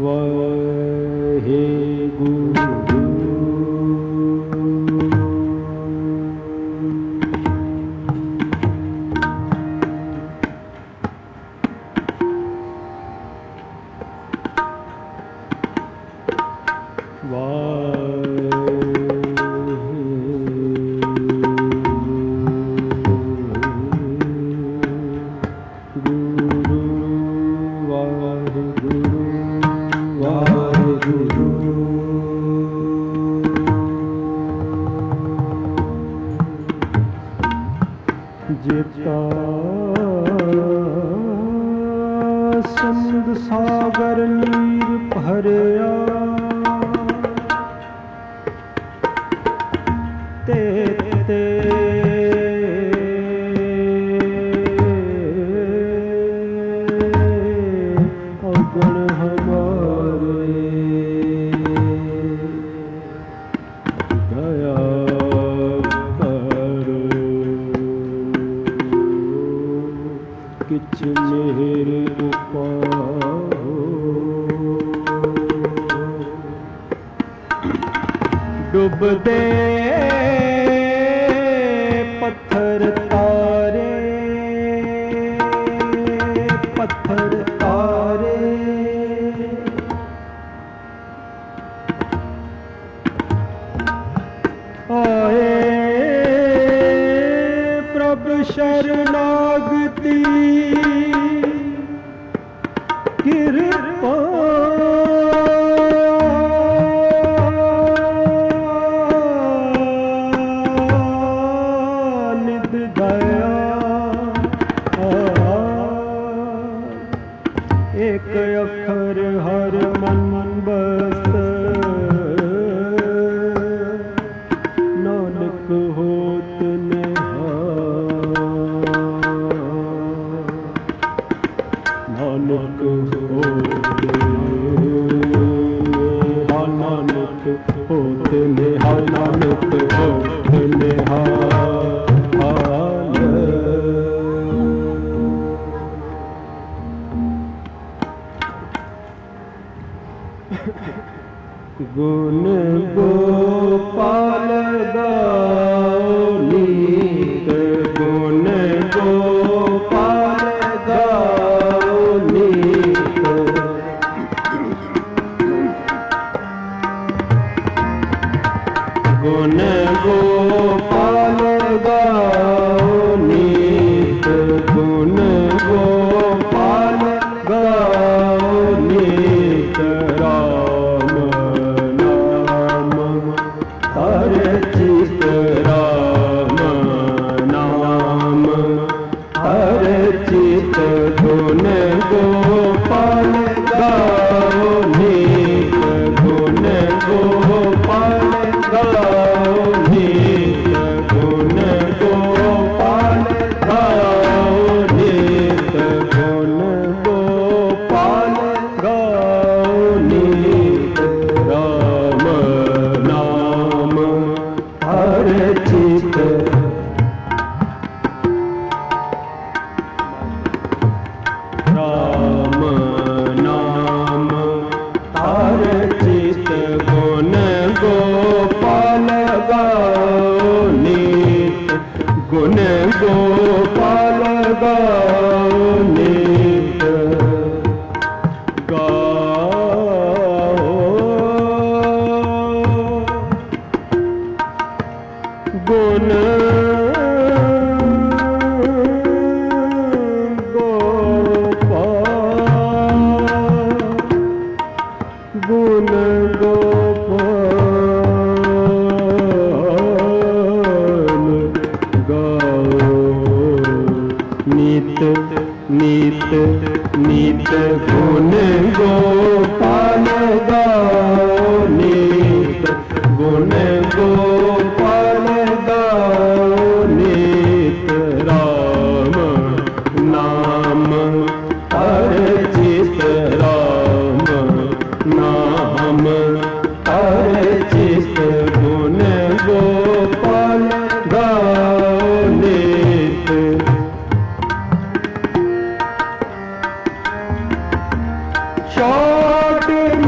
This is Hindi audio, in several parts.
शॉट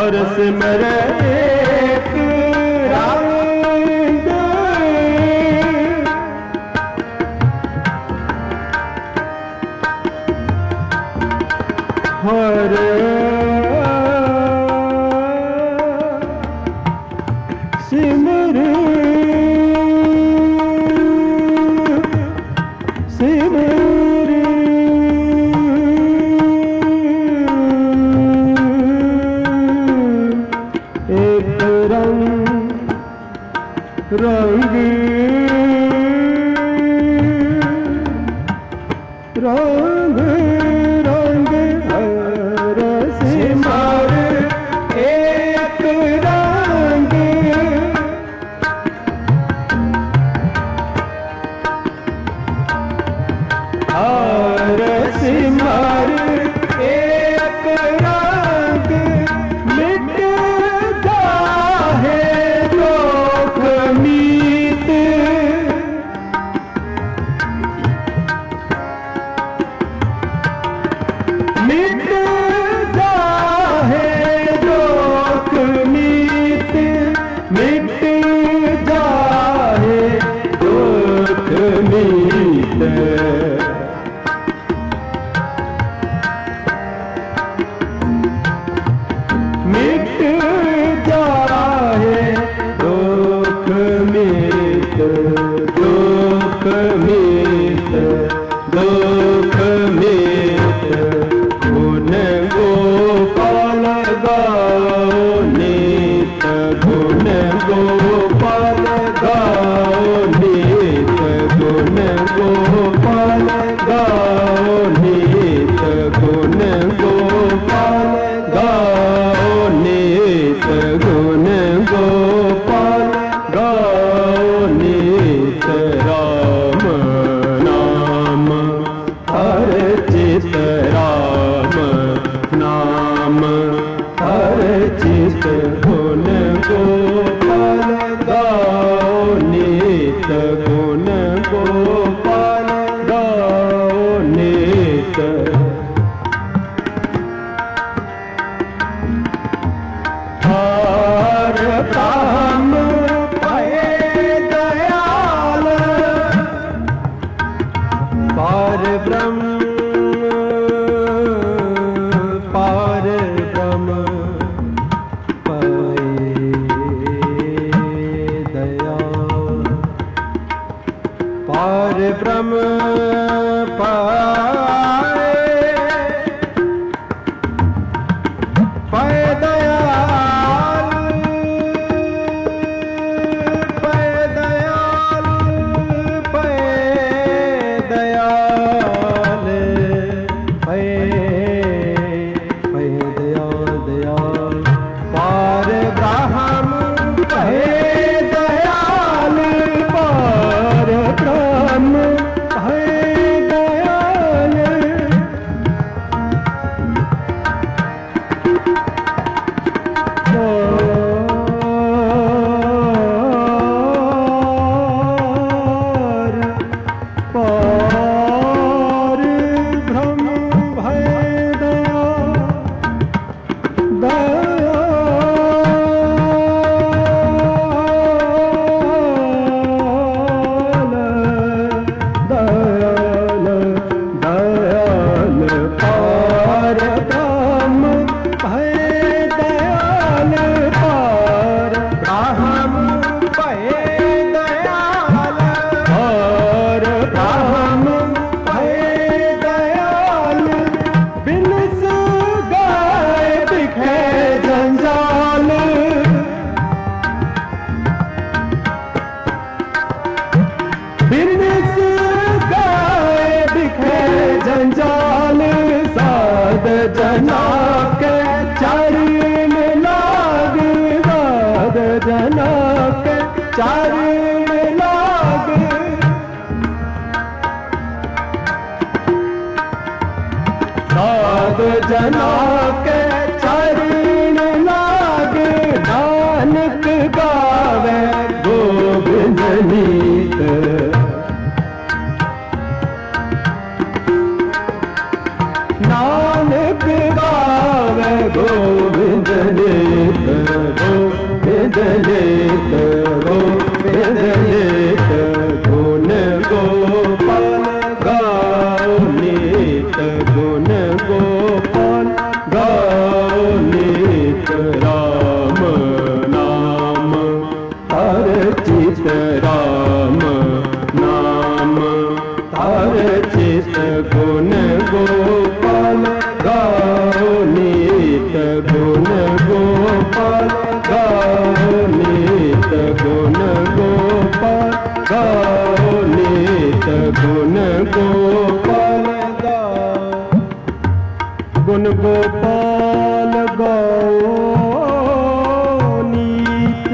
और सिमरे एक रंग, हर सिमरे सिमरे एक रंग रंग रंग रंग हर सिमर एक रंग, हर सिमर एक रंग, मिट जाहे दुख मीत, मिट जाहे दुख मीत, मिट जाहे दुख मीत, मिट जाहे दुख मीत, दुख मीत, दुख मीत, गुण गोपाल गाओ नीत, गुण गोपाल गाओ नीत, गुण गोपाल गाओ नीत, गुण गोपाल गाओ नीत, गुण गोपाल गाओ नीत, राम नाम हर चित, राम नाम हर चित, गुण गोपाल गाओ नीत, गुण गोपाल गाओ नीत, हर काम भये दयाल, पार ब्रह्म पार ब्रह्म पाए दयाल, पार ब्रह्म पाए पाए दयाल, पाए दयाल, पाए दयाल, पाए पाए दयाल दयाल, पार ब्रह्म पाए दयाल, पार ब्रह्म पाए दयाल, पार ब्रह्म भय दयाल, दयाल दयाल, पार ब्रह्म भय दयाल, पार ब्रह्म भय दयाल, पार ब्रह्म भय दयाल, बिनस गाय बिखे जंजाल, बिनस गाय बिखे जंजाल, साध जना के चरण लाग, साध जना के चरण लाग, साध जना के चरण लाग, नानक गावे गोविंद नीत, नानक गावे गोविंद नीत, नित गोविंद नित गुण गोपाल गाओ नित गुण गोपाल गाओ नित राम नाम हर चित राम नाम हर चित गुण गोपाल गाओ नित गुण गोपाल गाओ नित गुण गोपाल गाओ नित गुण गोपाल गाओ गुण गोपाल गाओ नीत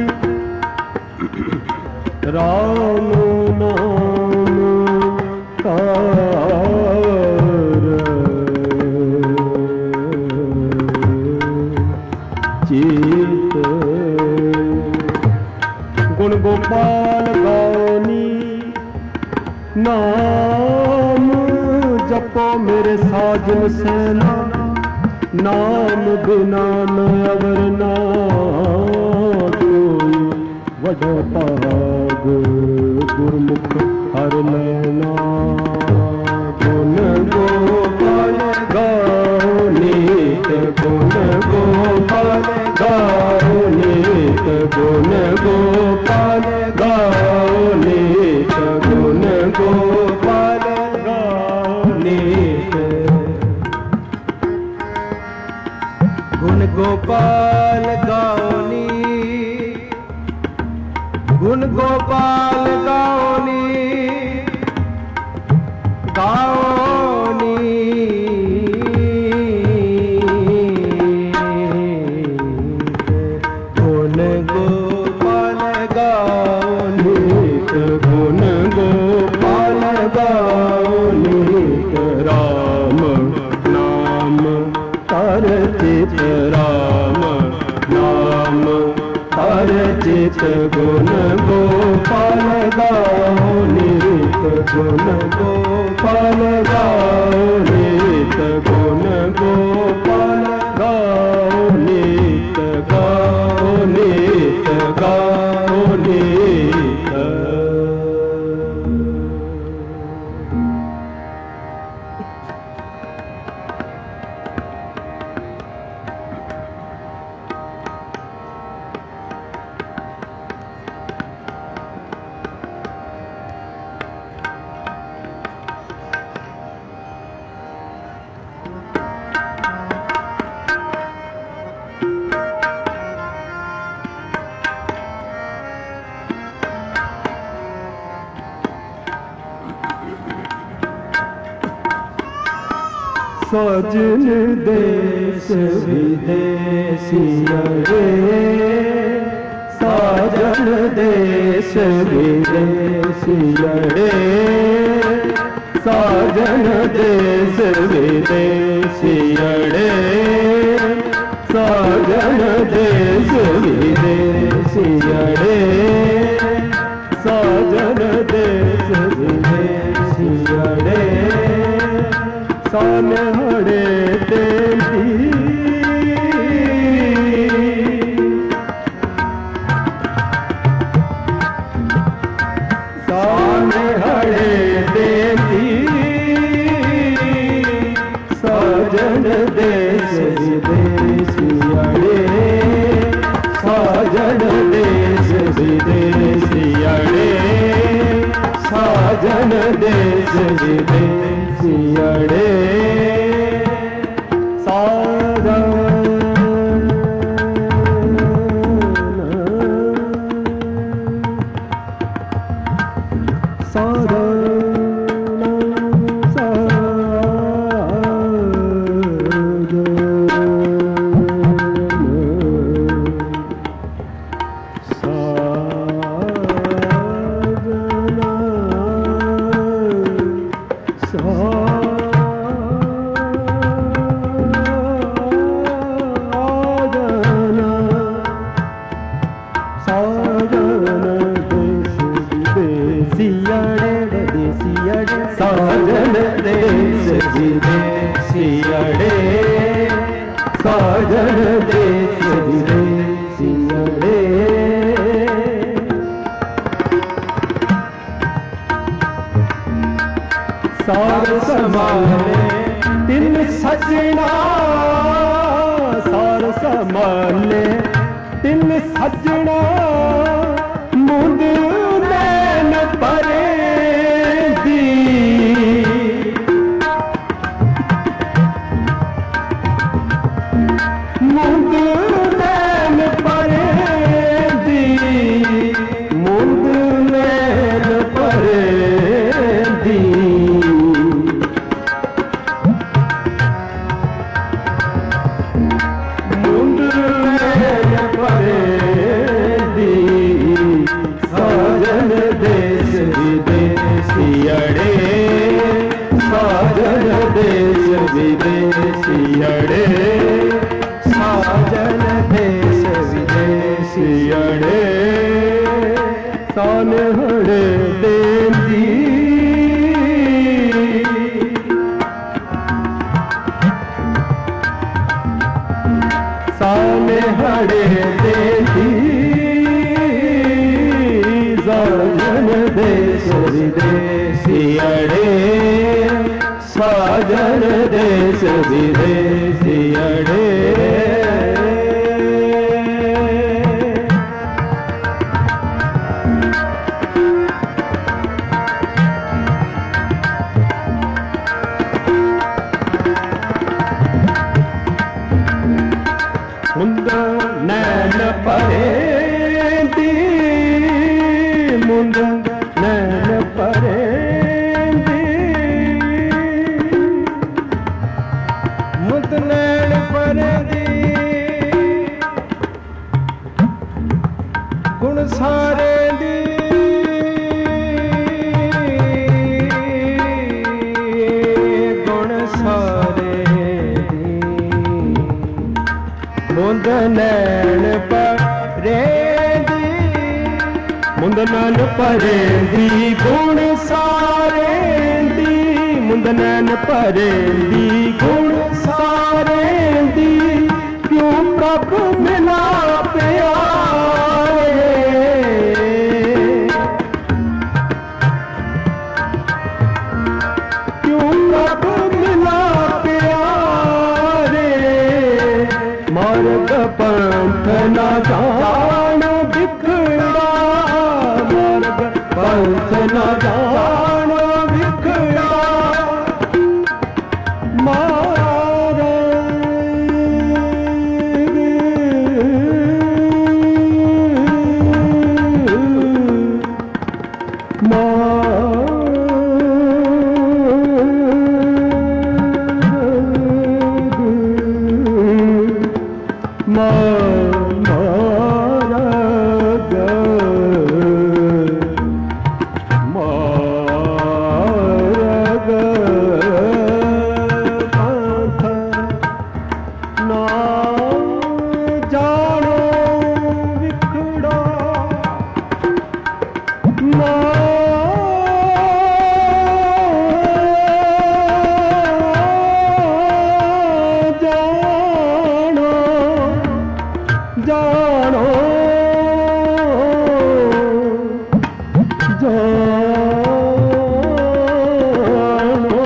राम नाम कार चित गुण गोपाल गाओनी नाम जपो मेरे साजन सेना नाम बिना न अवर ना कोई वडो पाग गुरमुख हर लेना गुण गोपाल गाओ नित गुण गोपाल गाओ नित गुण गोपाल गाओ नित गुण गोपाल गाओ नित गुण गोपाल गाओनी गुण गोपाल गाओनी गाओनी गुण गोपाल गाओनी गुण गोपाल गाओनी राम नाम हर चित राम नाम हर चित गुण गोपाल गाओ नित गुण गोपाल गाओ नित गुण गोपाल गाओ नित गाओ नित गाओ नित साजन देश विदेशिया रे साजन देश विदेशिया रे साजन देश विदेशिया रे साजन देश विदेशिया रे साजन देश विदेशिया रे सान हड़े तेरी सान हड़े तेरी साजन देश विदेशिया रे साजन देश विदेशिया रे साजन देश विदेशिया रे साजन देश विदेशिया रे साजन देश विदेशिया रे संभाले तिन सजना सार संभाले तिन सजना मुंद नैन परे दी मुंद नैन परे दी मुंद नैन परे दी मुंद नैन परे दी साजन देश विदेशी अड़े साजन देश विदेशी अड़े साजन देश विदेशी अड़े सान हड़े देंदी सान हड़े देंदी साजन देश विदेशी अड़े साजन देश विदेशी अड़े मुंद नैन परे दी मुंद नैन परे दी मुंद नैन परे दी गुण सारे दी गुण सारे दी मुंद नैन परे दी मुंद नैन परे दी गुण सारे दी मुंद नैन परे दी गुण सारे दी क्यों कब मिला प्यारे क्यों कब मिला प्यारे मार्ग पंथ न जान बिखड़ा मार्ग पंथ न जान बिखड़ा जानो जानो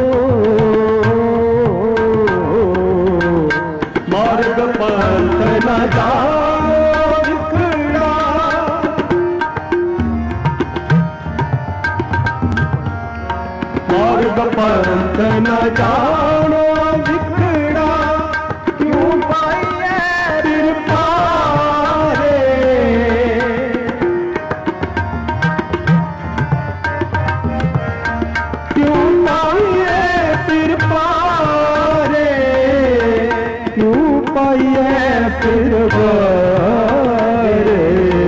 मार्ग पंथ न बिखड़ा मार्ग पंथ न जानो बिखड़ा क्यों पाइए फिर पारे क्यों पाइए फिर पारे क्यों पाइए फिर पारे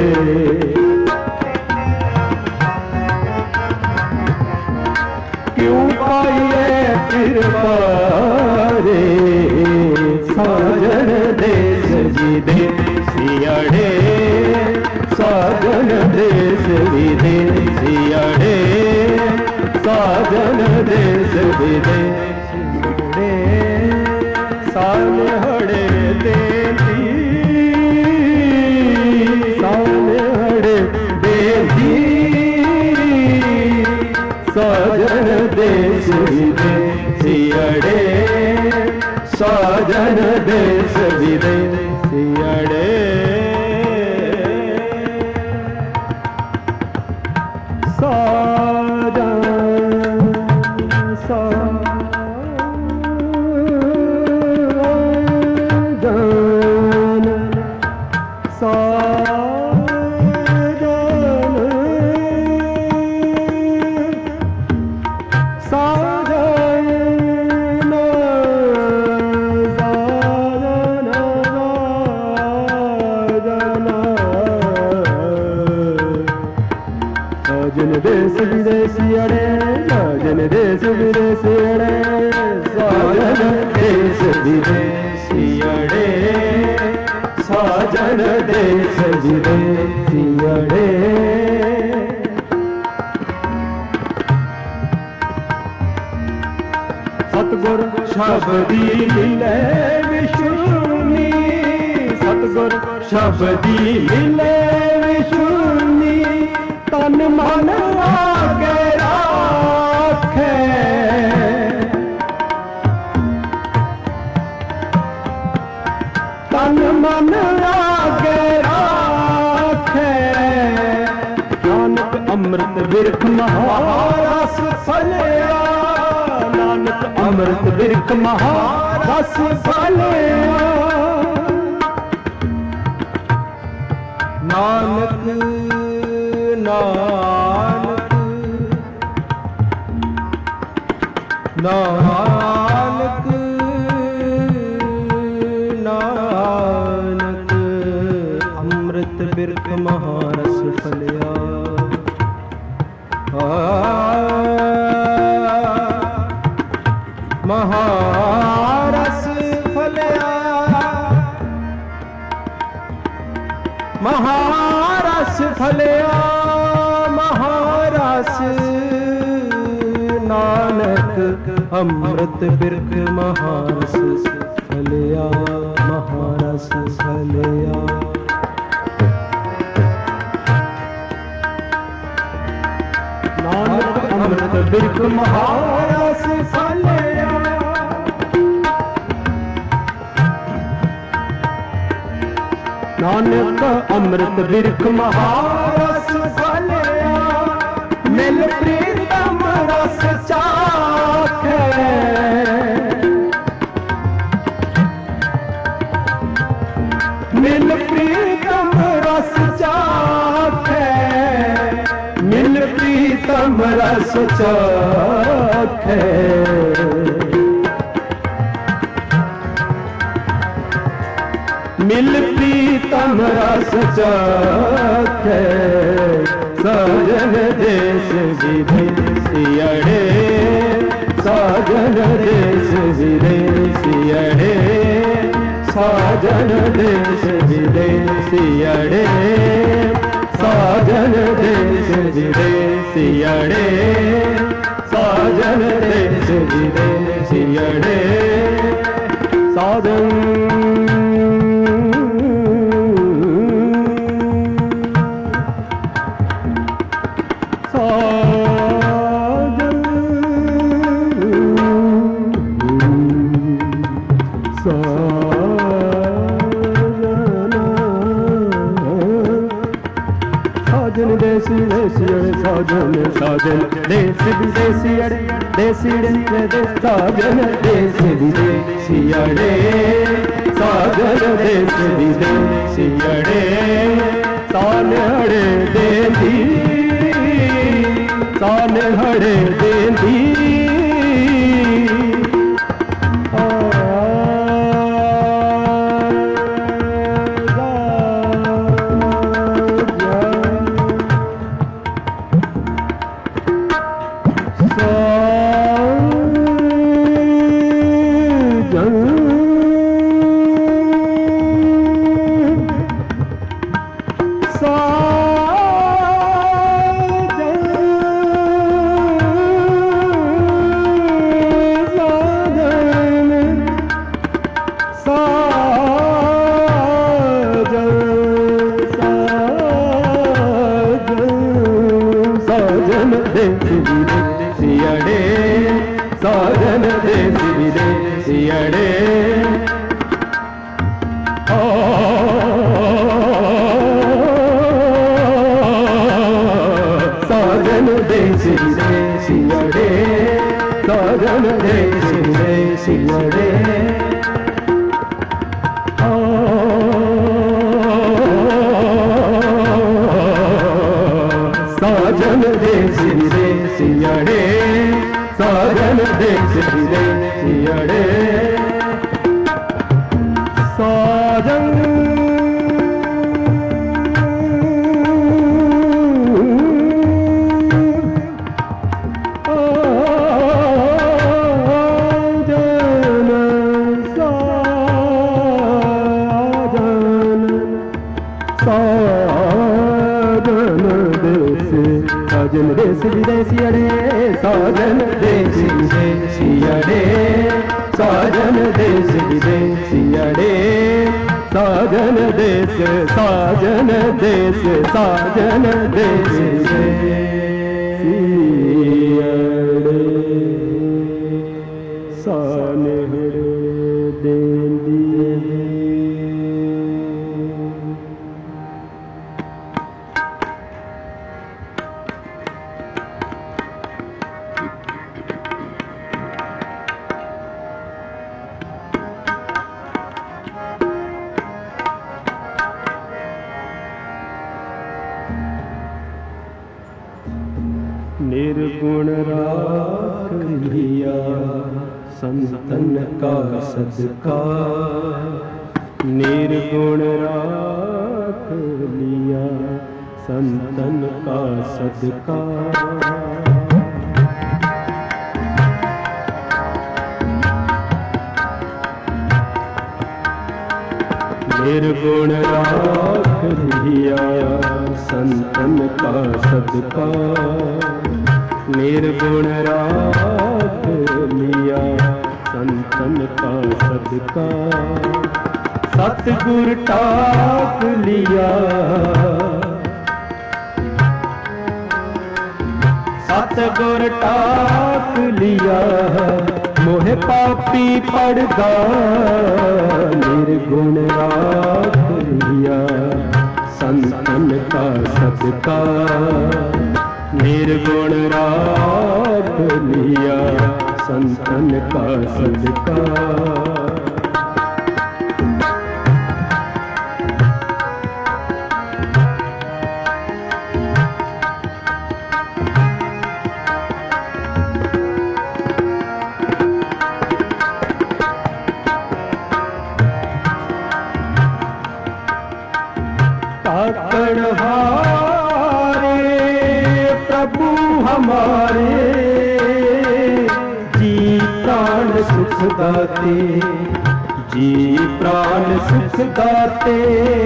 क्यों पाइए फिर पारे साजन देश विदेशी अड़े साजन देश विदेशी अड़े साजन देश विदेशी अड़े सान हड़े देती सान हड़े देती साजन देश विदेशी देश विदेशियड़े देश विदेशियड़े साजन देश विदेशियड़े साजन देश विदेशियड़े साजन देश विदेशियड़े सतगुर शब्दी मिले विष्णुनी सतगुर शब्दी मिले विष्णुनी तन मन आगे राखे तन मन आगे राखे नानक अमृत बिरख महारस फलिया नानक अमृत बिरख महारस फलिया नानक नानक नानक नानक अमृत बिरख महारस फलिया महारस फलिया महारस फलिया महारस नानक अमृत बिरख महारस फलिया महारस फलिया नानक अमृत बिरख महारस फलिया नानक अमृत बिरख महारस फलिया मिल प्रीतम रस चाखे मिल प्रीतम रस चाखे मिल प्रीतम रस चाखे मिल प्रीतम रस चाखे साजन देश विदेशियड़े साजन देश विदेशियड़े साजन देश विदेशियड़े साजन देश विदेशियड़े साजन देश विदेशियड़े साजन साजन देश विदेशियड़े देशिड़े साजन देश विदेशियड़े साजन देश विदेशियड़े सानहड़े देंदी सानहड़े देंदी साजन देश विदेशियड़े साजन देश विदेशियड़े साजन देश विदेशियड़े साजन साजन देश विदेशियड़े साजन देश विदेशियड़े साजन देश विदेशियड़े साजन देश साजन देश साजन देश विदेशियड़े सानहड़े देंदी निर्गुण राख लिया संतन का सदका निर्गुण राख लिया संतन का सदका निर्गुण राख लिया संतन का सदका निर्गुण राख लिया संतन का सदका सतगुर टाक लिया सतगुर टाक लिया मोहे पापी पड़गा निर्गुण राख लिया संतन का सदका निर्गुण राख लिया संतन का सदका ताकड़ प्रभु हमारे जी प्राण सुख दाते जी प्राण सुख दाते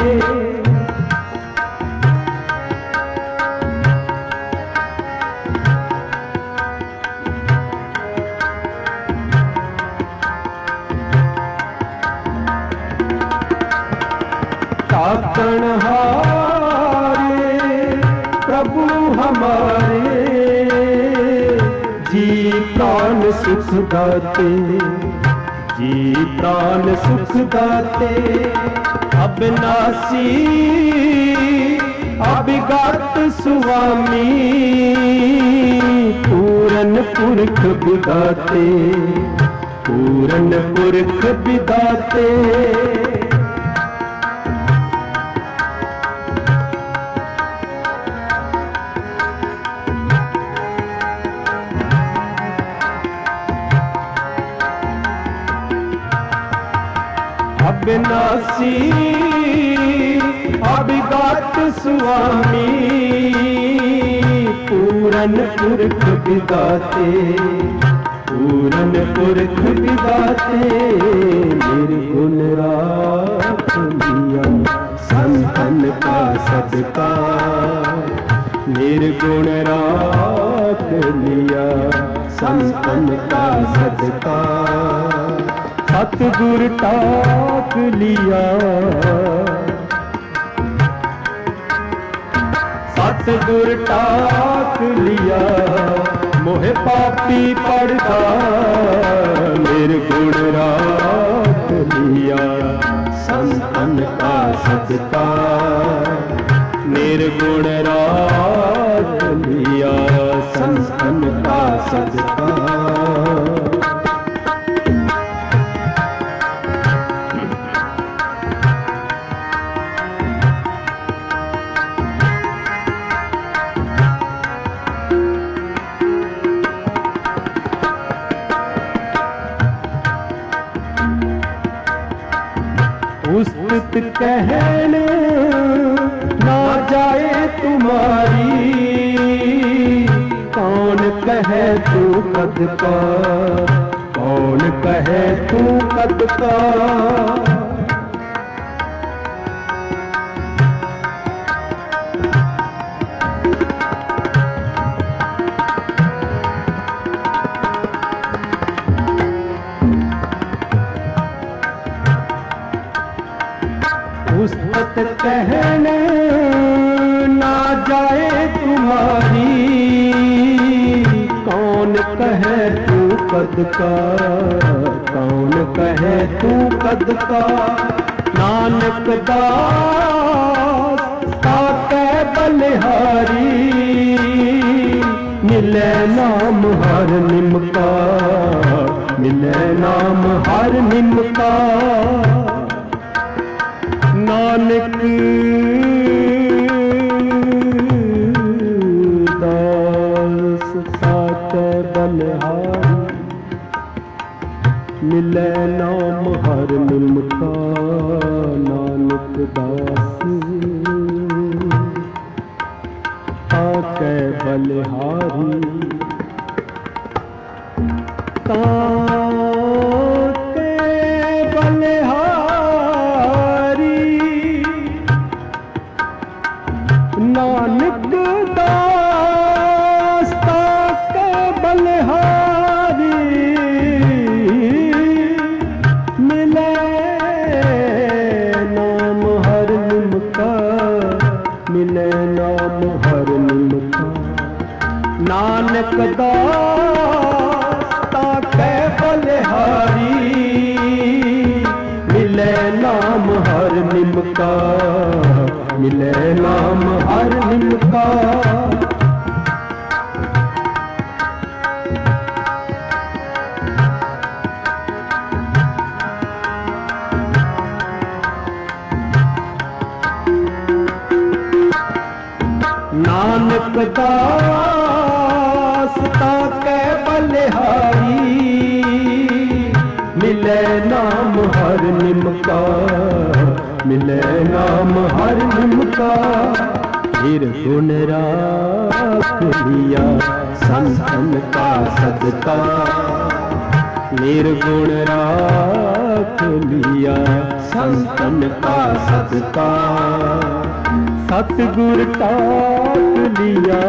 ताकण प्रभु हमारे जी प्राण सुख दाते जी प्राण सुख दाते अविनाशी अभिगत स्वामी पूरन पुरख विदाते पूरन पुरख विदाते अविनाशी अभिगत स्वामी पूरन पुरख विदाते पूरन पुरख विदाते निर्गुण राख लिया संतन का सदका निर्गुण राख लिया संतन का सदका सतगुर टाक लिया सतगुर टाक लिया मोहे पापी पड़ता निर्गुण राख लिया संतन का सदका निर्गुण राख लिया संतन का सदका उस्तत कहन ना जाए तुम्हारी, कौन कहे तू कद का, कौन कहे तू कद का। उस्तत कहन ना जाए तुम्हारी, कौन कहे तू कद का, कौन कहे तू कद का। नानक दास ताके बलिहारी, मिले नाम हर निम का, मिले नाम हर निम का। नानक दास ताके बलिहारी, मिले नाम हर निम का। नानक दास ताके बलिहारी, ताके बलिहारी। नानक दास ताके बलिहारी, मिले नाम हर निम का, मिले नाम हर निम का। नानक दास ताके बलिहारी, मिले नाम हर निम का, मिले नाम हर निम का। नानक दास ताके बलिहारी, मिले नाम हर निम का, मिले नाम हर निम का। निर्गुण राख लिया संतन का सदका, निर्गुण राख लिया संतन का सदका। सतगुर टाट लिया,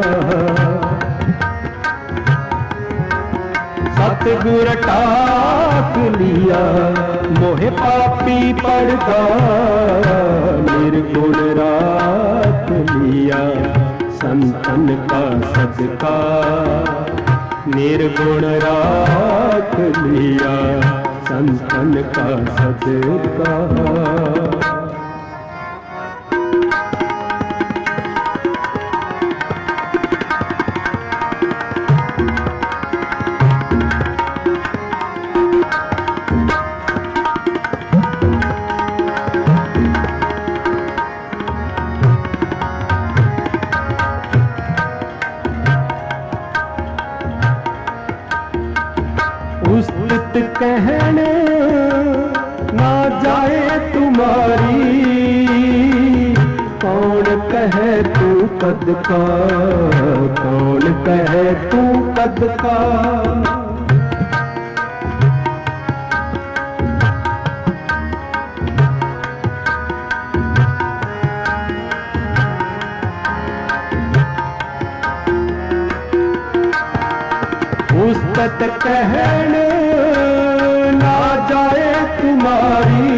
सतगुर टाट लिया मोहे पापी पड़दा। निर्गुण राख लिया संतन का सदका, निर्गुण राख लिया संतन का सदका। उस्तत कहन ना जाए तुम्हारी, कौन कहे तू कद का, कौन कहे तू कद का। उस्तत कहन ना जाए तुम्हारी,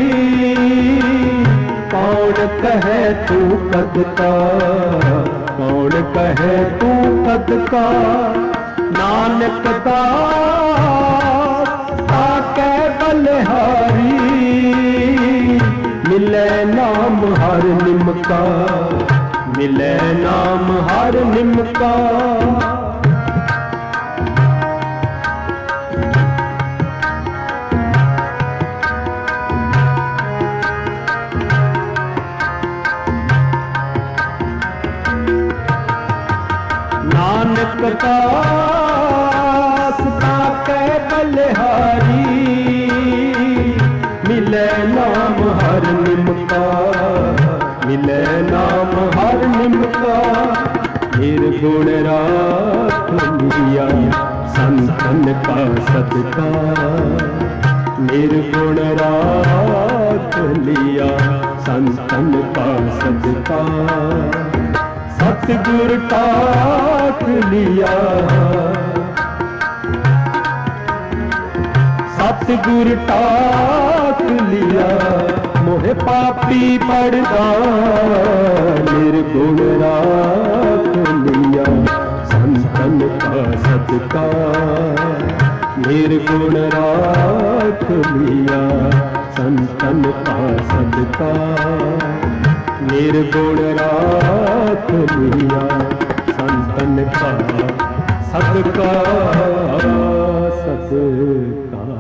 कौन कहे तू कद का, कौन कहे तू कद का। नानक दास ताके बलिहारी, मिले नाम हर निम का, मिले नाम हर निम का। नानक दास ताके बलिहारी, मिले नाम हर निम निमका मिले नाम हर निमका निर्गुण राख लिया संतन का सदका निर्गुण राख लिया संतन का सदका सतगुर टाक लिया सतगुर टाक लिया मोहे पापी पड़दा निर्गुण राख लिया संतन का सदका निर्गुण राख लिया संतन का सदका निर्गुण राख लिया संतन का सदका सदका।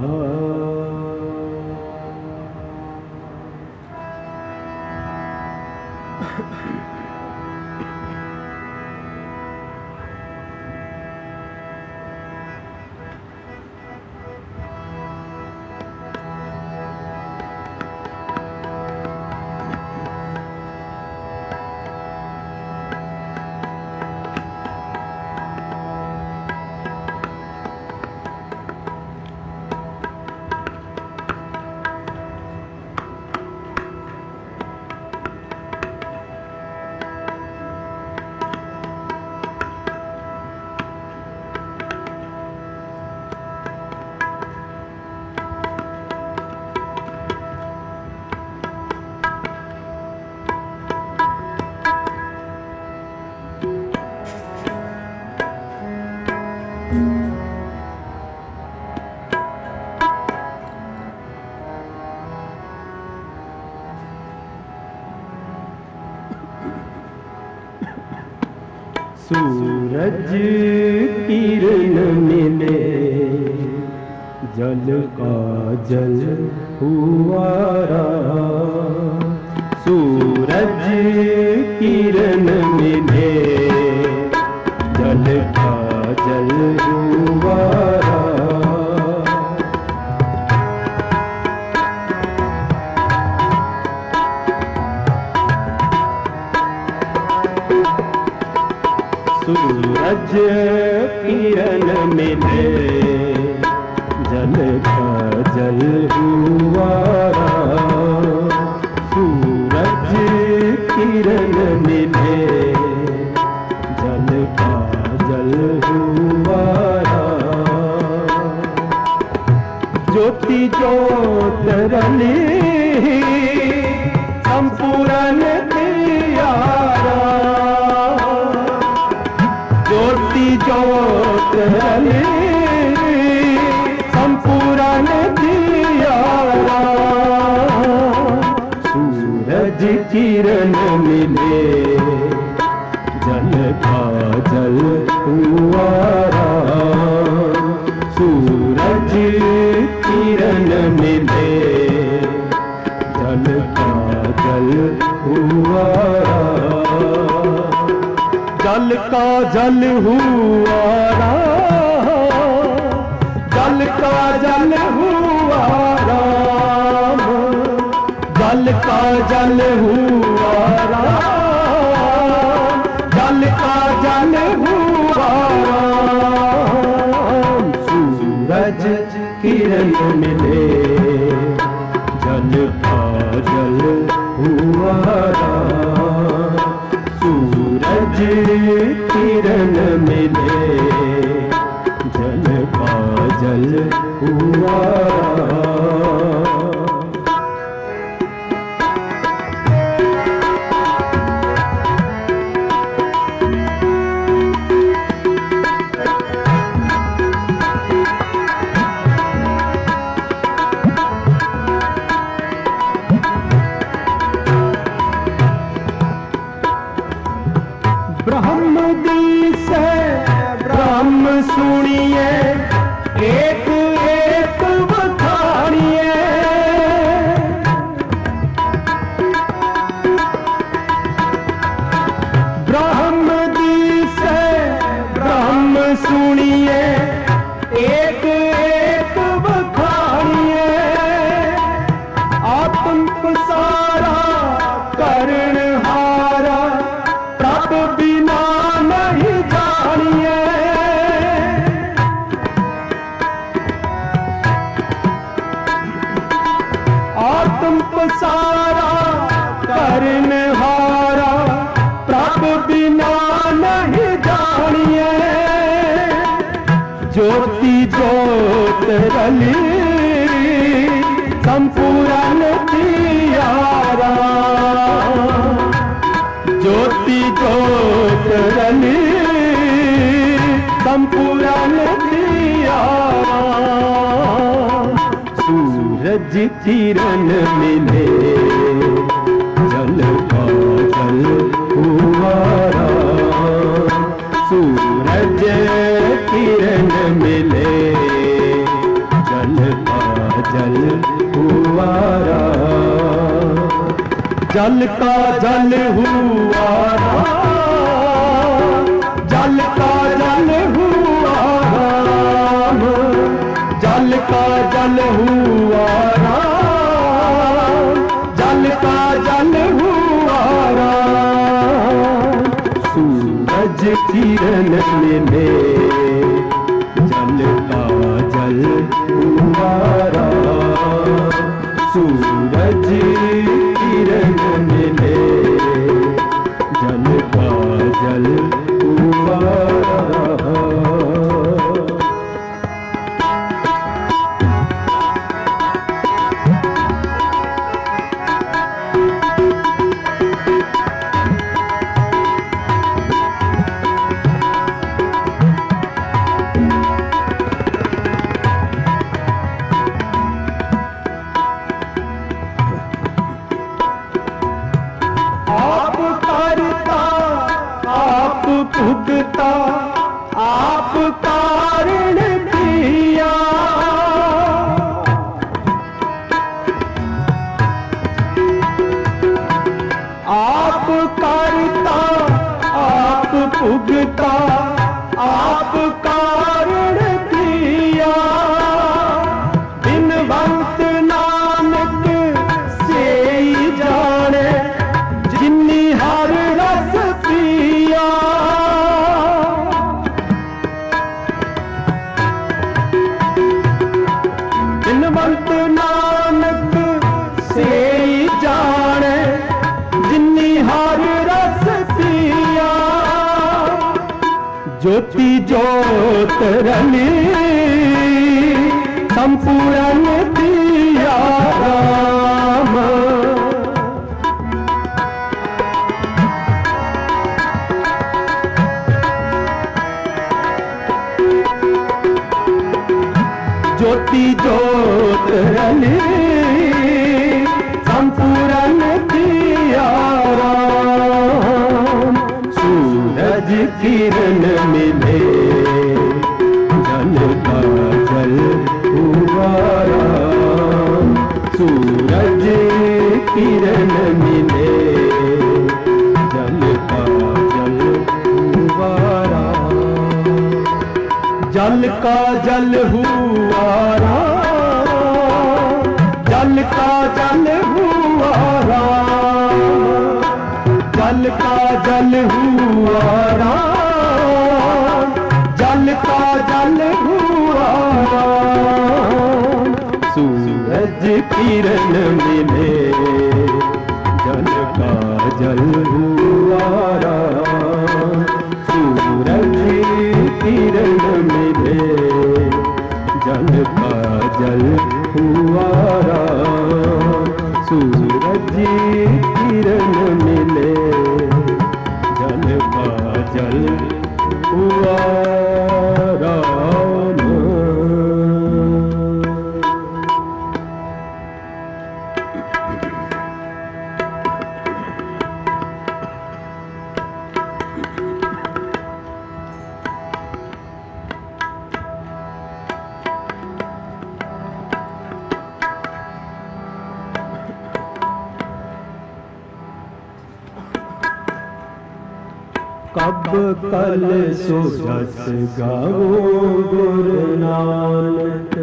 सूरज किरण मिले जल का जल हुआरा सूरज किरण मिले जल का जल हुआरा सूरज किरण मिले जल का जल हुआरा सूरज किरण मिले जल का जल हुआरा ज्योति ज्योत रली संपूर्ण दियारा ज्योति ज्योत रली संपूर्ण दियारा सूरज किरण मिले जल का जल हुआरा सूरज किरण मिले जल का जल हुआरा जल का जल हुआरा जल का जल हुआरा जल का जल हुआरा जल का जल हुआरा सूरज किरण मिले जल का जल हुआरा सूरज किरण मिले जल का जल हुआरा ब्रह्म दी से ब्रह्म सुनिए एक एक बखानिए ब्रह्म दी से ब्रह्म सुनिए एक एक बखानिए आत्म सारा ज्योति ज्योत रली संपूर्ण दियारा ज्योति ज्योत रली संपूर्ण दियारा सूरज किरण मिले जल का जल हुआरा सूरज किरण मिले जल का जल हुआरा जल का जल हुआरा जल का जल हुआरा जल का जल हुआरा जल का जल हुआरा सूरज किरण मिले जल का जल हुआरा सूरज किरण मिले जल का जल हुआरा भुगता आप कारण दिया आप करता आप भुगता आप कारण दिया बिनवंत नानक से ही जाने जिन्नी हर रस पिया बिनवंत नानक से ही जाने जिन्नी हर रस पिया ज्योति ज्योत रली संपूर्ण दिया राम ज्योति ज्योत रली संपूर्ण दिया राम सूरज किरण मिले जल का जल हुआरा सूरज किरण मिले जल का जल हुआरा जल का जल हुआरा जल का जल हुआरा जल का जल हुआरा जल का जल हुआरा सूरज किरण मिले जल का जल हुआरा सूरज किरण मिले जल का जल हुआरा सूरज किरण मिले जल का जल हुआरा कब कल सो जस गाओ गुरु नानक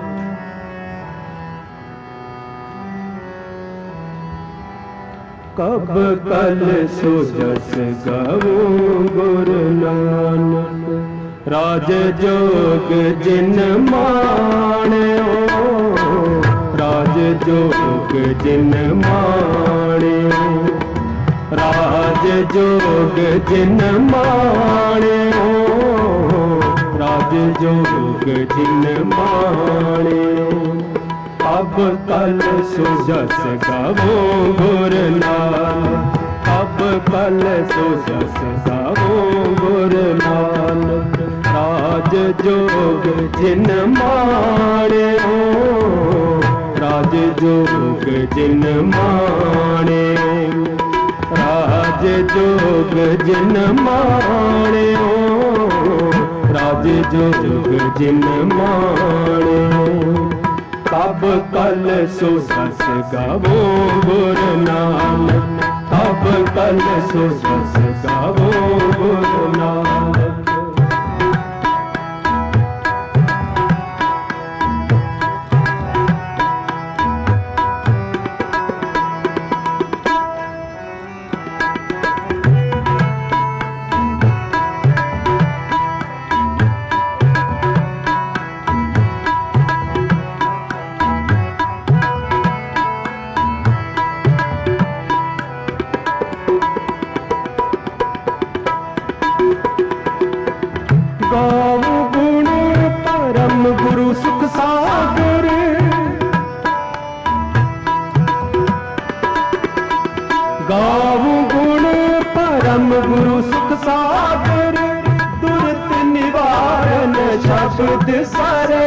कब कल सो जस गाओ गुरु नानक राज जोग जिन माण्यो राज जोग जिन माण्यो राज जोग जिन माण्यो राज राज जोग जिन माणियो। अब कल सो जस गावो गुर नानक, अब कल सो जस गावो गुर नानक। राज जोग जिन माणियो, राज जोग जिन माणियो। राज जोग जिन माणियो, राज जोग जिन माणियो। तब कल सो जस गावो गुर नानक, तब कल सो जस गावो गुर नानक। गावो गुण परम गुरु सुख सागर, गावो गुण परम गुरु सुख सागर। दुर्त निवारण शब्द सरे,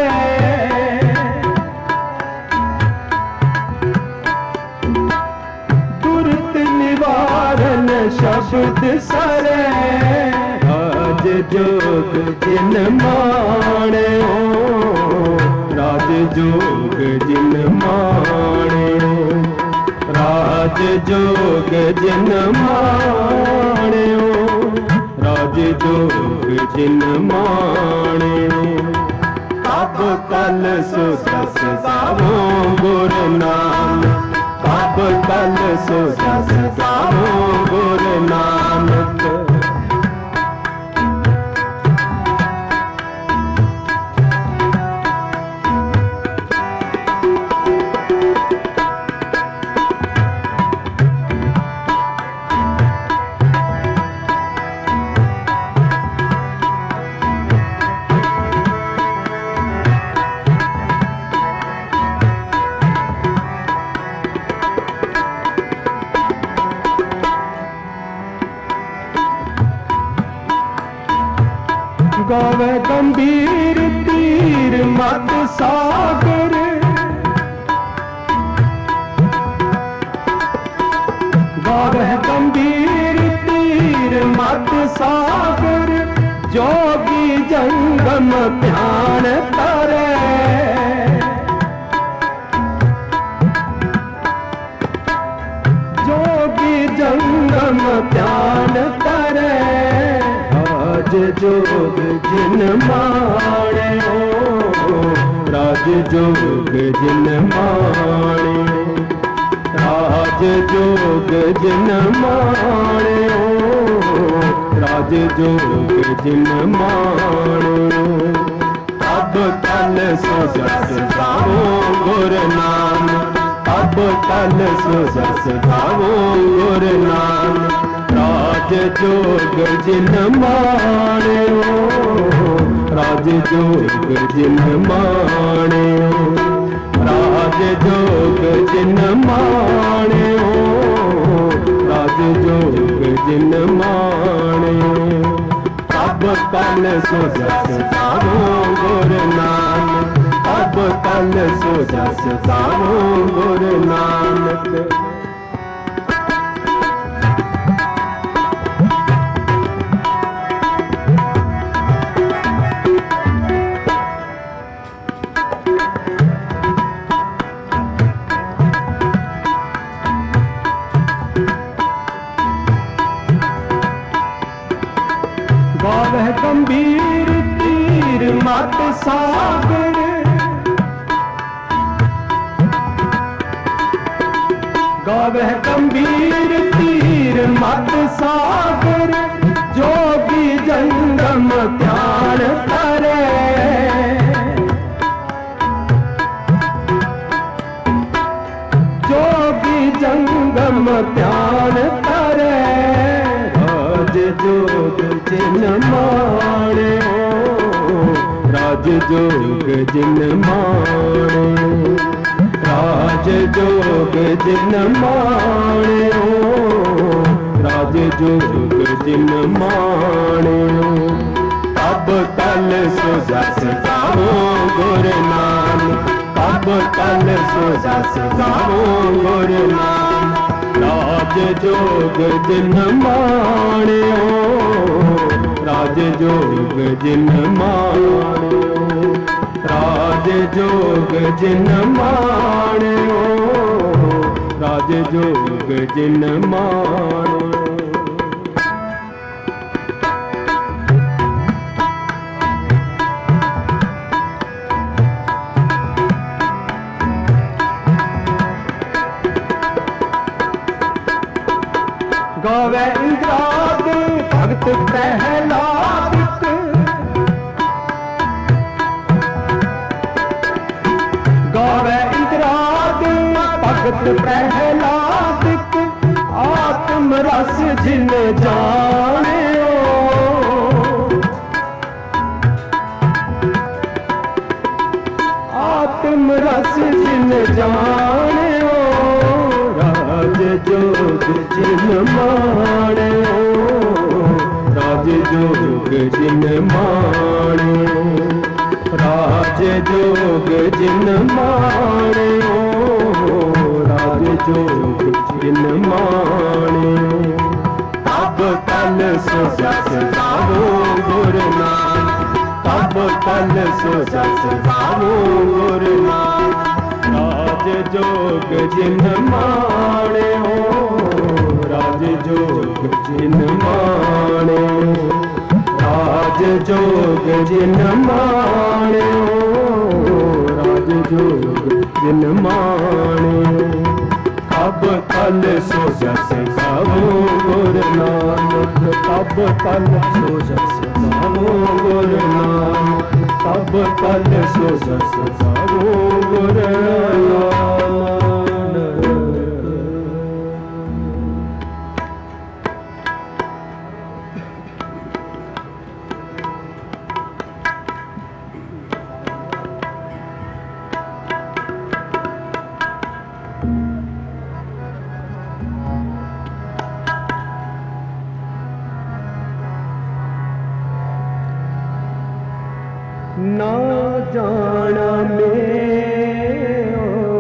दुर्त निवारण शब्द सरे। राज जोग जिन माणियो, राज जोग जिन माणियो। राज जोग जिन माणियो, राज जोग जिन माणियो। अब कल सो जस गावो गुर नानक, अब कल सो जस गावो गुर नानक। गावे गंभीर तीर मत सागर, गावे गंभीर तीर मत सागर। जोगी जंगम ध्यान करे, जोगी जंगम ध्यान करे। राज जोग जिन माणियो, राज जोग जिन माणियो। राज जोग जिन माणियो, राज जोग जिन माणियो। अब कल सो जस गावो गुर नानक, अब कल सो जस गावो गुर नानक। राज जोग जिन माणियो, राज जोग जिन माणियो। राज जोग जिन माणियो, राज जोग जिन माणियो। अब कल सो जस गावो गुर नानक, अब कल सो जस गावो गुर नानक। गावे गंभीर तीर मत सागर, गावे गंभीर तीर मत सागर। जोगी जंगम ध्यान करे, जोगी जंगम ध्यान करे। राज जोग जिन माणियो, जोग जिन माण्यो, राज जोग जिन माण्यो, राज जोग जिन माण्यो। कब कल सुजस गावो गुर नानक, कब कल सुजस गावो गुर नानक। राज जोग जिन माण्यो, राज जोग जिन माण्यो, राज जोग जिन माण्यो, राज जोग जिन माण्यो। गावे इंद्रादि भगत प्रहलाद, गावे इंद्रादि भगत प्रहलाद। आत्म रस जिन जाने, आत्म रस जिन जाने। राज जोग जिन माण्यो, राज जोग जिन माण्यो, राज जोग जिन माण्यो, राज जोग जिन माण्यो। कब कल सुजस गावो गुर नानक, कब कल सुजस गावो गुर नानक। राज जोग जिन माण्यो, राज जोग जिन माण्यो, राज जोग जिन माण्यो, राज जोग जिन माण्यो। कब कल सुजस गावो गुर नानक, कब कल सुजस गावो गुर नानक, कब कल सुजस गावो गुर नानक। ना जाना में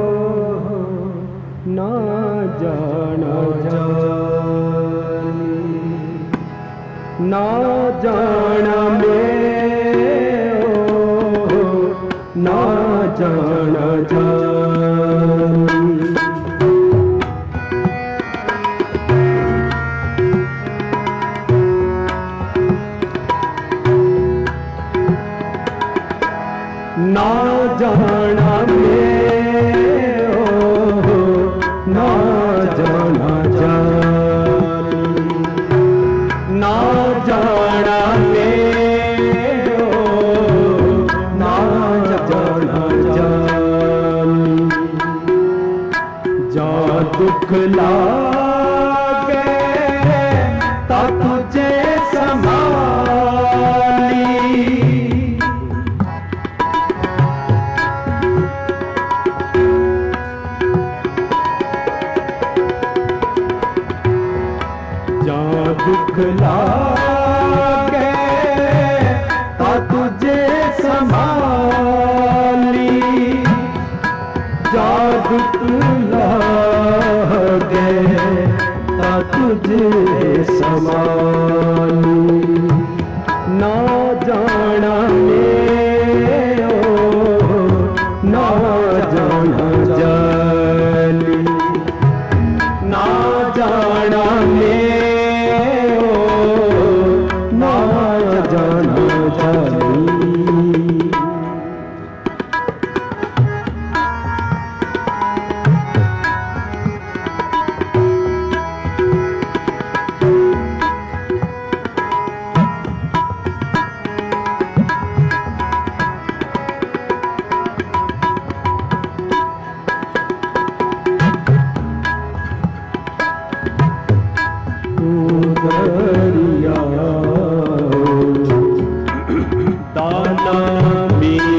ना जाना जानी, ना जाना में ना जाना जानी। ना जाना में ना जाना जानी, ना जाना में ना जाना जानी। जा दुख लागे ता तुझे संभाली, दुख लागे ता तुझे संभाली। जा दुख लागे ता तुझे संभाली। ना जाना में ना जाना जानी, ना जाना में ना जाना जानी। दाना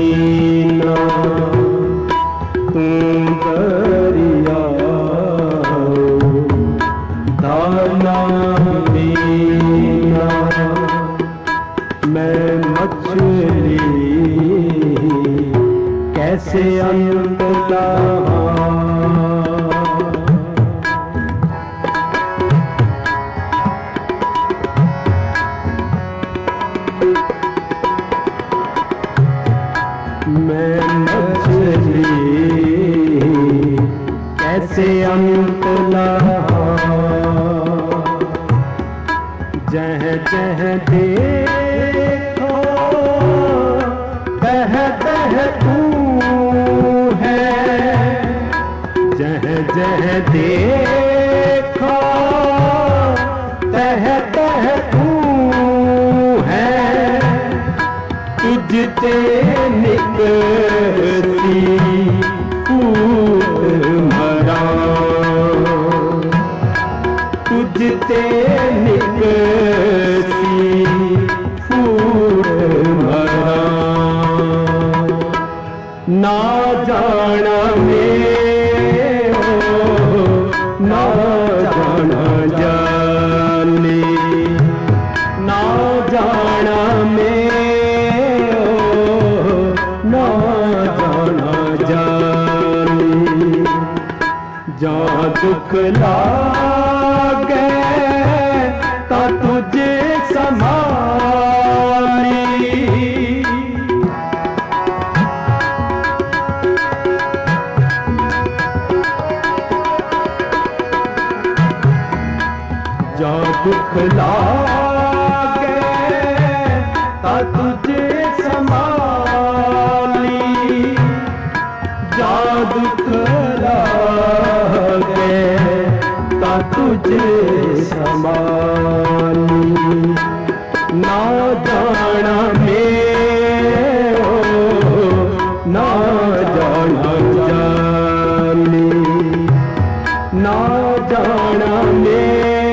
जाना मीना मैं मछली कैसे अंत लाऊं। मैं मछली कैसे अंत लाऊं। जह जह देखो तह तह तू है। जह जह देखो तह तह तू है। तुझते निकसी फूट मरा। तुझते निकसी फूट मरा। ना जाना में ना जाना जाने। ना जाना में ना जाना जाने। जा दुख लागे ता तुझे संभाली। जा दुख लागे ता तुझे संभाली। जा दुख लागे ता तुझे संभाली। ना जाना में ना जाना जाने। ना जाना में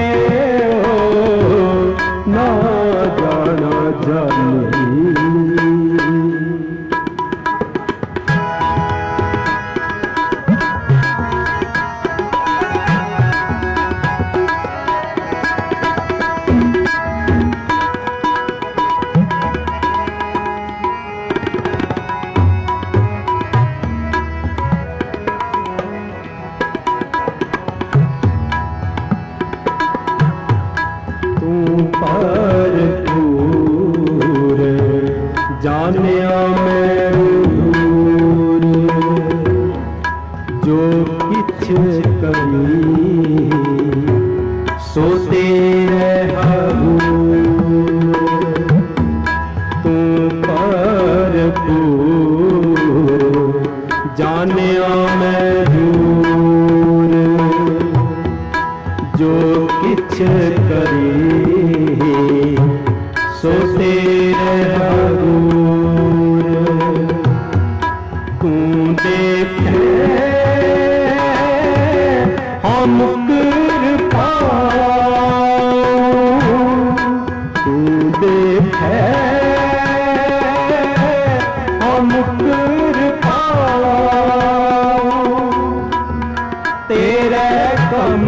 ना जाना जाने। पर दूर जानिया मैं दूर। जो किछ करी सो तेरे हबूर। तू पर दूर जानिया मैं दूर। जो किछ करी सो तेरे हबूर। तू देखे हम कृपाऊं। तू देखे हम कृपाऊं। तेरे कम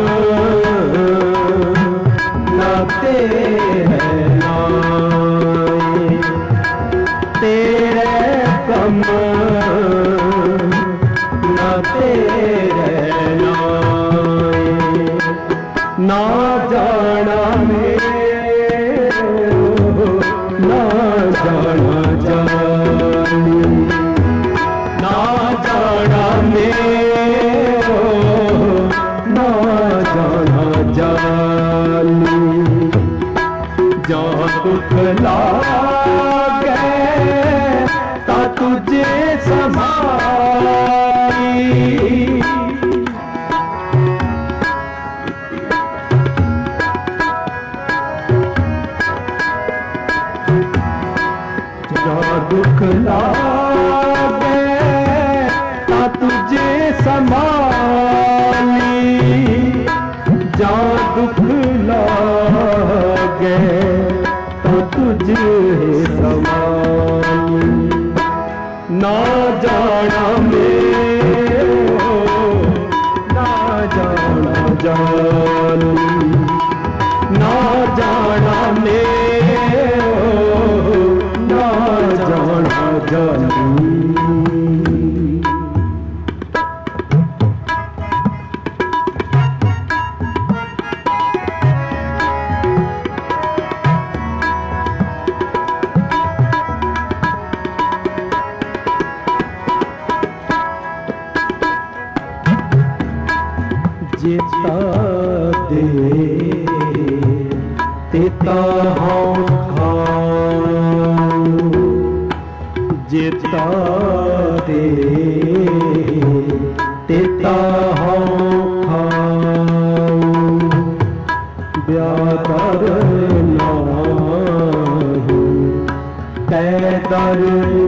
ना तेरे नाए। तेरे कम ना तेरे नाए। ना जाना में ना जाना जाने। ना जाना में ना जाना जाने। जा दुख लागे ता तुझे संभाली। जा दुख लागे ता तुझे संभाली। जा दुख लागे तो तुझे संभाली। ना जाना में ना जाना जानी। तेता हाँ खाऊं जेता दे तेता हाँ खाऊं ब्यादर नाही कैदर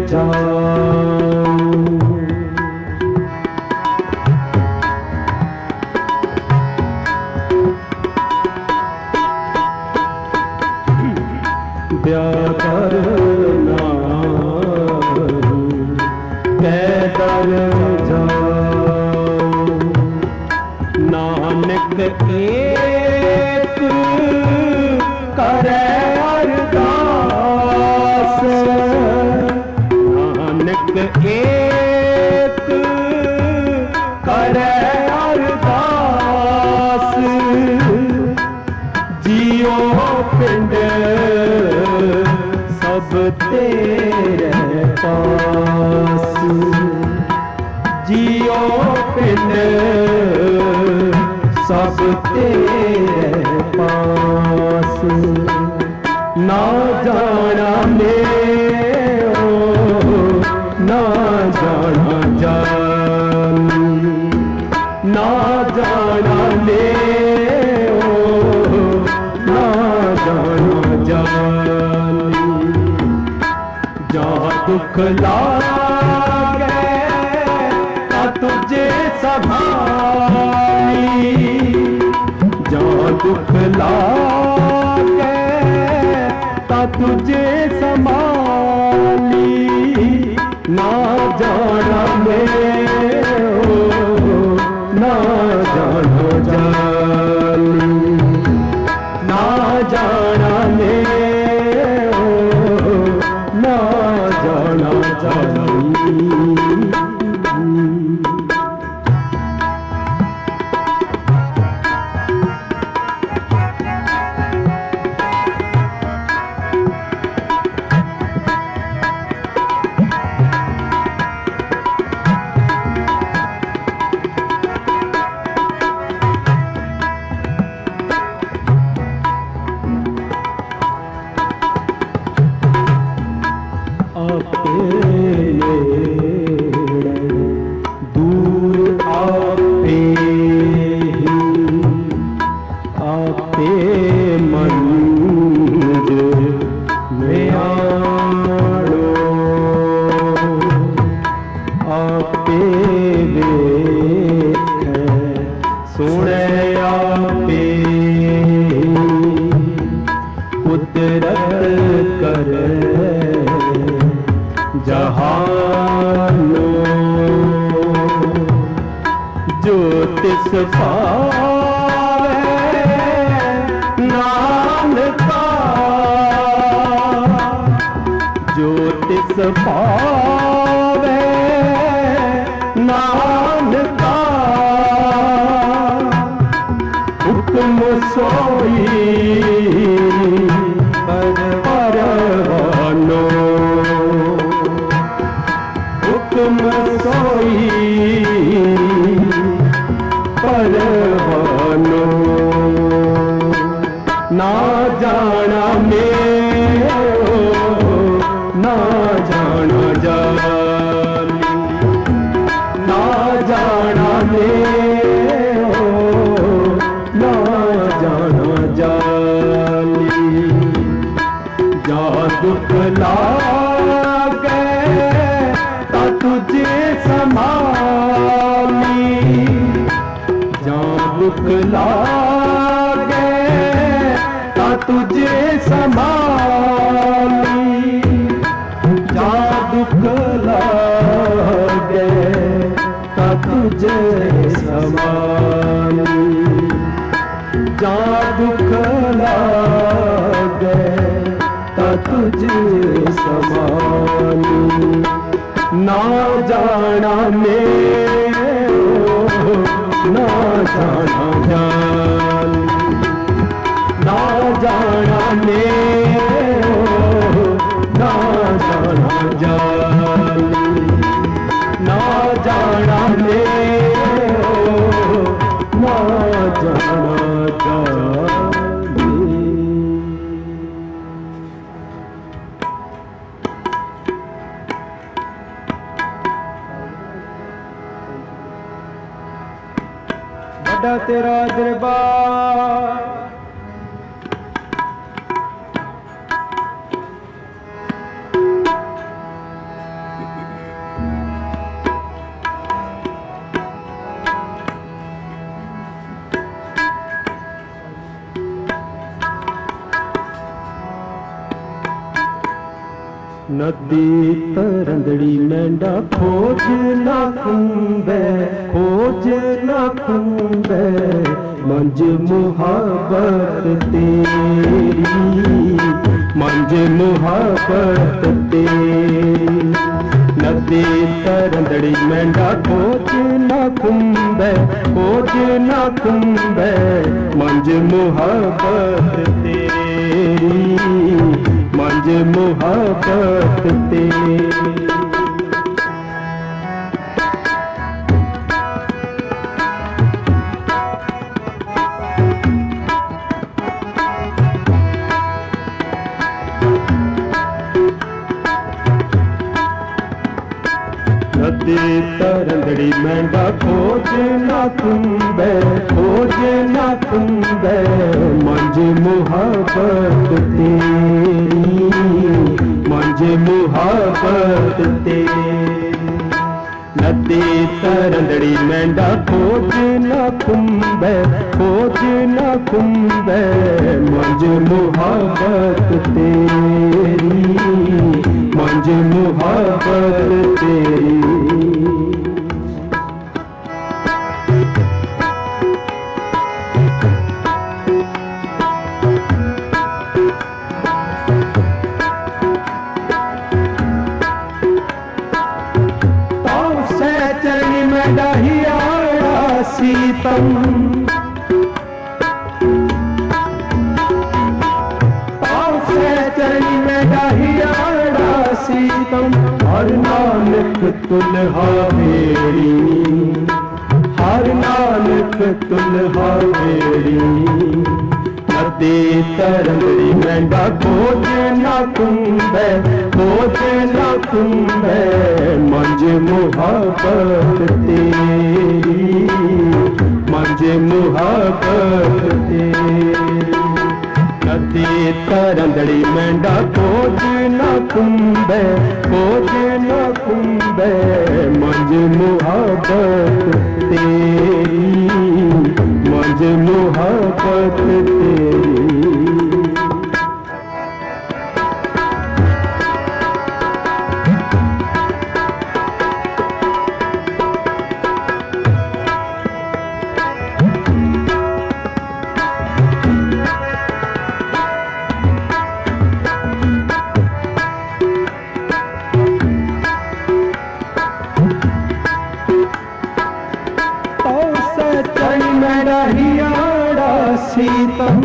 जाऊं ब्यादर नाही कैदर जाऊं नानक एक करे अरदास नानक एक करे अरदास जियो पिंड सब तेरे पास जियो पिंड सब तेरे पास ना जाना ले ना जाना जान ना जाना ले ना जाना जान जहाँ दुख लागे ता तुझे संभाली जहाँ दुख लागे ता तुझे संभाली ना जाना में ना जाना जानी ना जाना में ना जाना जानी दूर आपे आपे मंज में आड़ो आपे देख सुने आपे कुदरत कर जहानो ज्योतिष पावे नाम का ज्योतिष पावे नाम का हुक्म सोई परवानो हुक्म सोई परवानो ना जाना में ना जाना जानी ना जाना में ना जाना जानी जा दुख लागे ता तुझे संभाली जा दुख लागे ता तुझे संभाली जा दुख लागे ता तुझे संभाली जा दुख लागे ता तुझे संभाली ना जाना में ना जाना जानी ना जाना में ना जाना जानी ना जाना में ना जाना जानी नदी तरंदड़ी मेंढा खोज ना कुंबे, खोज ना कुंबे, मंज मुहब्बत तेरी, मंज मुहब्बत तेरी। नदी तरंदड़ी मेंढा खोज ना कुंबे, खोज ना कुंबे, मंज मुहब्बत तेरी, मंज मुहब्बत तेरी। नदी तरंदड़ी मेंढा खोज ना कुंबे, खोज ना कुंबे, मंज मुहब्बत तेरी, मंज मुहब्बत तेरी। नदी तरंदड़ी मेंढा खोज ना कुंबे, खोज ना कुंबे, मंज मुहब्बत तेरी, मंज मुहब्बत तेरी। चरणी में डाहिया सीतम, चरणी में डाहिया सीतम, हर नानक तुल्हा बेड़ी, हर नानक तुल्हा बेड़ी। नदी तरंदड़ी मेंढा खोज ना कुंबे, खोज ना कुंबे, मंज मुहब्बत तेरी, मंज मुहब्बत तेरी। नदी तरंदड़ी मेंढा खोज ना कुंबे, खोज ना कुंबे, मंज मुहब्बत तेरी, मंज मुहब्बत तेरी। चरणी में डाहिया सीतम,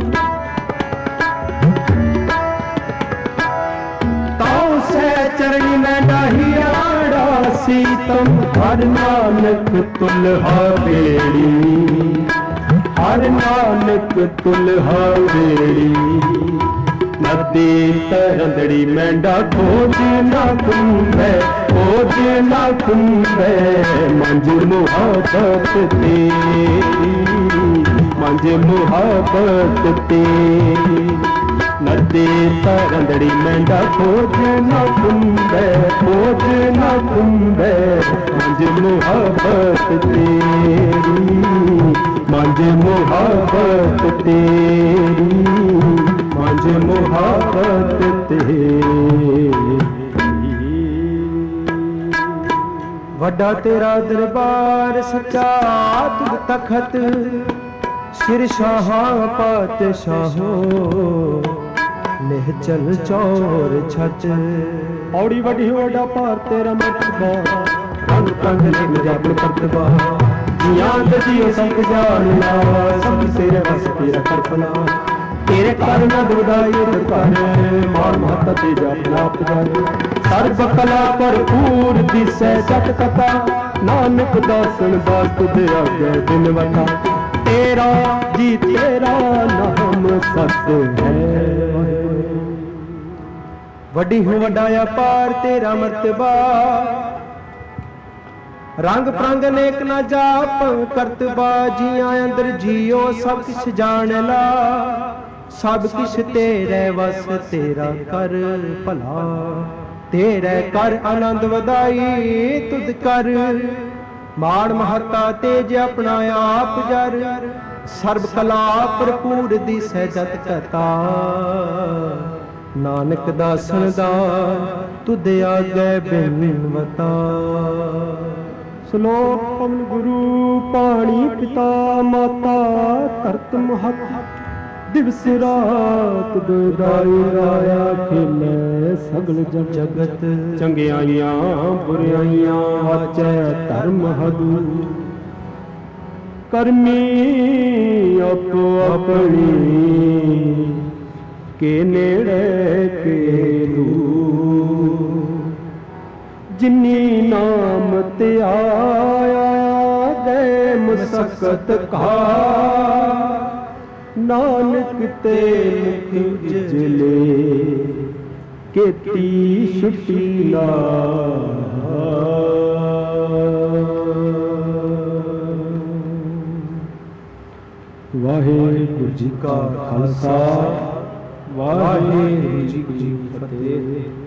ताऊ से चरणी में डाहिया सीतम, हर नानक तुल्हा बेड़ी, हर नानक तुल्हा बेड़ी। नदी तरंदड़ी मेंढा खोज ना कुंबे, खोज ना कुंबे, मंज मुहब्बत तेरी, मंज मुहब्बत तेरी। नदी तरंदड़ी मेंढा खोज ना कुंबे, खोज ना कुंबे, मंज मुहब्बत तेरी, मंज मुहब्बत तेरी, मंज मुहब्बत तेरी। वड्डा तेरा दरबार सच्चा तुद तखत, सिर शाहां पातशाहो, निहचल चौर छत। औड़ी वड्डी वड्डा पार तेरा मतबा, रंग रंग लिख जब करतबा, जियां जियो सब जानना, सब तेरे बस तेरा कल्पना। तेरे कर न दुदाई कर, मान महत्ता तेजा प्राप्त कर। सर्व कला भरपूर दिसै जट कथा, नानक दासन दास तुझे आगे दिन वता। तेरा जी तेरा नाम सत है, वड्डी हूँ वड्डाया पार तेरा मर्तबा। रंग प्रंग नेक न जाप करतबा, जिया अंदर जियो सब किछ जान ला। सब किछ तेरे वस तेरा कर भला, तेरे कर आनंद वदाई तुद कर। माण महता तेज अपना आप जर, सर्व कला भरपूर दिसै जत कथा। ਨਾਨਕ ਦਾਸਨ ਦਾ ਤੁਧ ਆਗੇ ਬਿਨਵਤਾ। ਸ਼ਲੋਕ ਪਵਨ ਗੁਰੂ ਪਾਣੀ ਪਿਤਾ ਮਾਤਾ ਧਰਤ ਮਹਤ ਦਿਵਸ ਰਾਤ ਦੁਦਾਈ ਰਾਇਆ ਖੇਲੇ ਸਗਲ ਜਗਤ। ਚੰਗਿਆਈਆਂ ਬੁਰਾਈਆਂ ਵਾਚੈ ਧਰਮ ਹਦੂ ਕਰਮੀ ਆਪੋ ਆਪਣੀ ਕੇ ਨੇੜੇ ਕੇ ਦੂਰ। ਜਿਨੀ ਨਾਮ ਤੇ ਆਇਆ ਗਏ ਮੁਸਕਤ ਕਾ ਨਾਨਕ ਤੇ ਮੁਖ ਉਜਲੇ ਕੀਤੀ ਛੁੱਟੀ ਨਾ। ਵਾਹਿਗੁਰੂ ਜੀ ਕਾ ਖਾਲਸਾ ਵਾਹਿਗੁਰੂ ਜੀ ਕੀ ਫਤਿਹ।